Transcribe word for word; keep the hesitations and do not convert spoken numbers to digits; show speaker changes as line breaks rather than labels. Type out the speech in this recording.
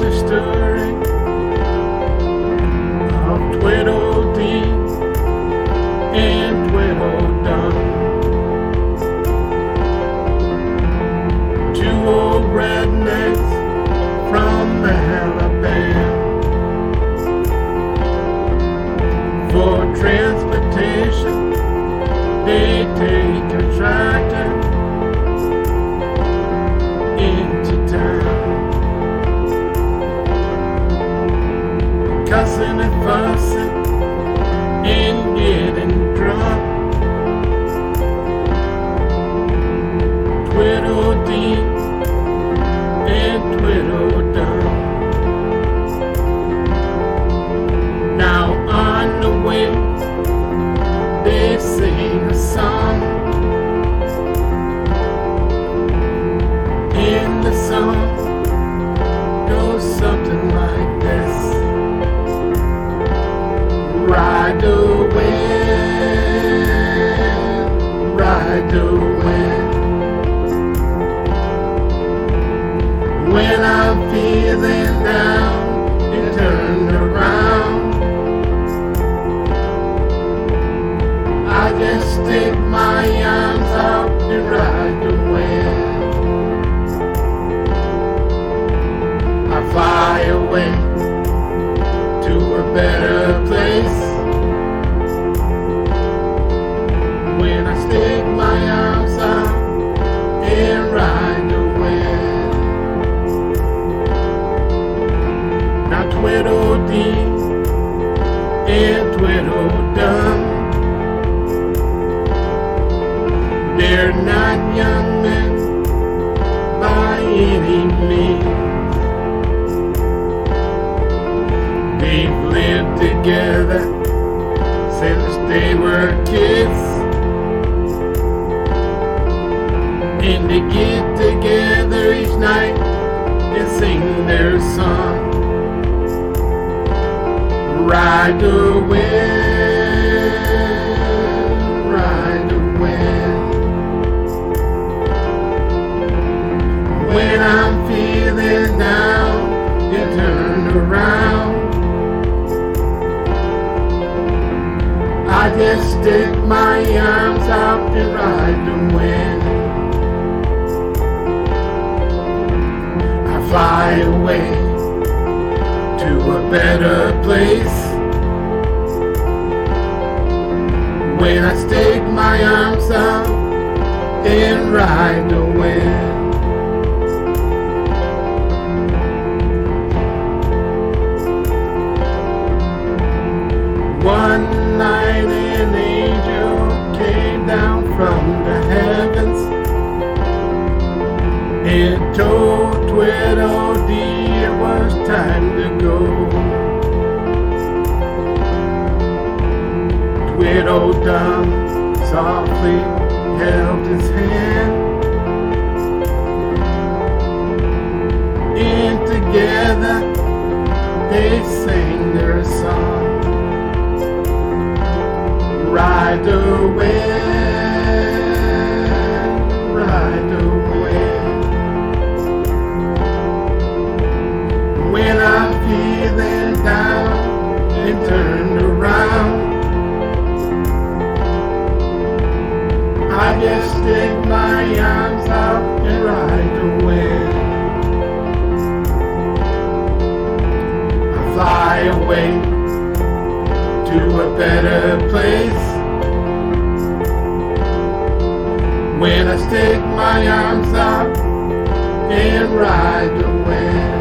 the story of Tweedledee and Tweedledum, two old rednecks from Alabama. For transportation, they take a tractor into town, cussing and fussing and getting drunk. Tweedledee and Tweedledum. Now on the way, they sing a song. In the song goes something like this: ride the wind, ride the wind. When I'm feeling down, you turn around. I just stick my arms out and ride the wind. I fly away to a better place. When I stick my arms out and ride the wind. Now Tweedledee and Tweedledum, they're not young men by any means. They've lived together since they were kids, and they get together each night and sing their song. Ride the wind, ride the wind. When I'm feeling down, you turn around. I just stick my arms out and ride the wind. I fly away to a better place. When I stick my arms out and ride the wind. One night an angel came down from the heavens and told Tweedledee it was time to go. Tweedledum softly held his hand, and together they sang their song. Ride the wind, ride the wind. When I'm feeling down and turned around, I just stick my arms out and ride the wind. I fly away to a better place. When I stick my arms out and ride the wind.